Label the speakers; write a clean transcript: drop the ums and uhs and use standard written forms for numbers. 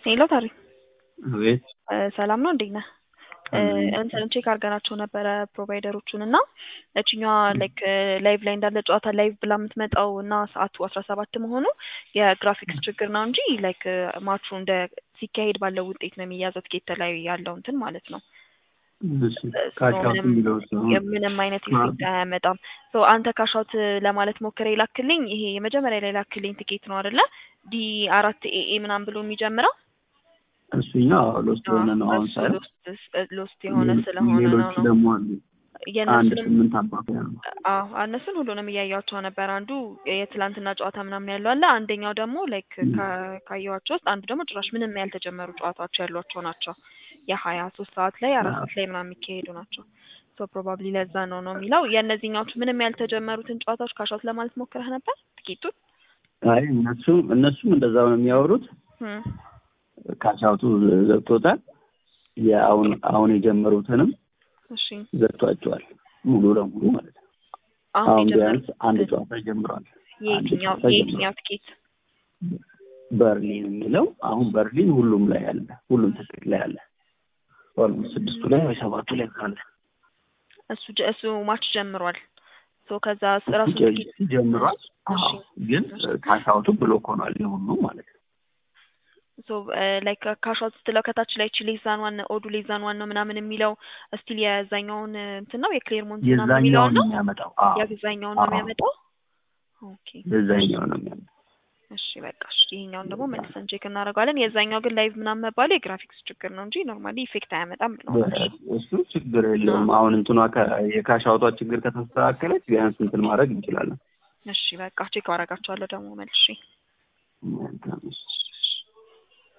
Speaker 1: ሄሎ ታሪ
Speaker 2: አቤት
Speaker 1: ሰላም ነው እንዴት ነህ?
Speaker 2: አለን
Speaker 1: እንትን ቼክ አድርገናቸው ነበረ ፕሮቫይደሮቹን እና እቺኛዋ ላይክ ላይቭ ላይ እንዳለ ጨዋታ ላይቭ ብላ የምትመጣው እና ሰዓቱ 17 መሆኑ የግራፊክስ ችግር ነው እንጂ ላይክ ማቹ እንደ ሲካሄድ ባለው ውጤት ነው የሚያዘው ትኬት ላይ ያለው እንትን ማለት ነው።
Speaker 2: እሺ ካሻውት የሚለው
Speaker 1: ምንም አይነት ኢፌክት አያመጣም። ሶ አንተ ካሻውት ለማለት ሞክሬ ላክልኝ። ይሄ የመጀመሪያ ላይ ላክልኝ ትኬት ነው አይደለ? ዲ4 ኤኤ ምናምን ብሎ የሚጀምረው
Speaker 2: እሱኛው ሎስት የሆነ ነው። አሁን ሳይ
Speaker 1: ሎስት የሆነ ስለሆነ
Speaker 2: ሌሎች
Speaker 1: ነው
Speaker 2: ደግሞ አንድ
Speaker 1: የነሱንም
Speaker 2: 8 አባፍ ያለው
Speaker 1: እነሱን ሁሉንም እያያቸው ነበር። አንዱ የትላንትና ጨዋታ ምናምን ያለው አለ። አንደኛው ደግሞ ላይክ ካየዋቸው ውስጥ አንዱ ደግሞ ጭራሽ ምንም ያልተጀመሩ ጨዋታዎች ያሏቸው ናቸው። የ23 ሰዓት ላይ 4 ሰዓት ላይ ምናምን የሚካሄዱ ናቸው። ሶ ፕሮባብሊ ለዛ ነው የሚለው። የእነዚህኛዎቹ ምንም ያልተጀመሩትን ጨዋታዎች ካሻውት ለማለት ሞክረህ ነበር ትኬቱን?
Speaker 2: አይ እነሱም እንደዛው ነው የሚያወሩት። ካሻውቱ ዘግቶታል። አሁን የጀመሩትንም
Speaker 1: እሺ
Speaker 2: ዘግቷቸዋል ሙሉ ለሙሉ ማለት ነው። አሁን ቢያንስ አንድ ጨዋታ ጀምሯል።
Speaker 1: የትኛው ትኬት?
Speaker 2: በርሊን የሚለው አሁን በርሊን ሁሉም ላይ አለ። ሁሉም ትኬት ላይ አለ። ኦልሞስት 6ቱ ላይ ወይ 7ቱ ላይ አለ። እሱ
Speaker 1: ማች ጀምሯል። ሶ ከዛ ራሱ ትኬት
Speaker 2: ጀምሯል። ግን ካሻውቱ ብሎክ ሆኗል ሁሉ ማለት ነው።
Speaker 1: ሶ ላይክ ካሻውት ስትለው ከታች ላይ ሌዛን ዋን ኦዱ ሌዛን ዋን ነው ምናምን የሚለው ስቲል የዛኛውን እንትን ነው የክሌርሞንት ምናምን የሚለው ነው
Speaker 2: የሚያመጣው።
Speaker 1: የዛኛውን ነው የሚያመጣው። ኦኬ
Speaker 2: የዛኛው ነው የሚያመጣው።
Speaker 1: እሺ በቃ እሺ ይሄኛውን ደግሞ መልሰን ቼክ እናደርጋለን። የዛኛው ግን ላይቭ ምናምን መባሉ የግራፊክስ ችግር ነው እንጂ ኖርማሊ ኢፌክት አያመጣም ብለዋል።
Speaker 2: እሱ ችግር የለውም። አሁን እንትኗ የካሻውቷ ችግር ከተስተካከለች ቢያንስ እንትን ማድረግ እንችላለን።
Speaker 1: እሺ በቃ ቼክ አደርጋቸዋለሁ ደግሞ መልሼ።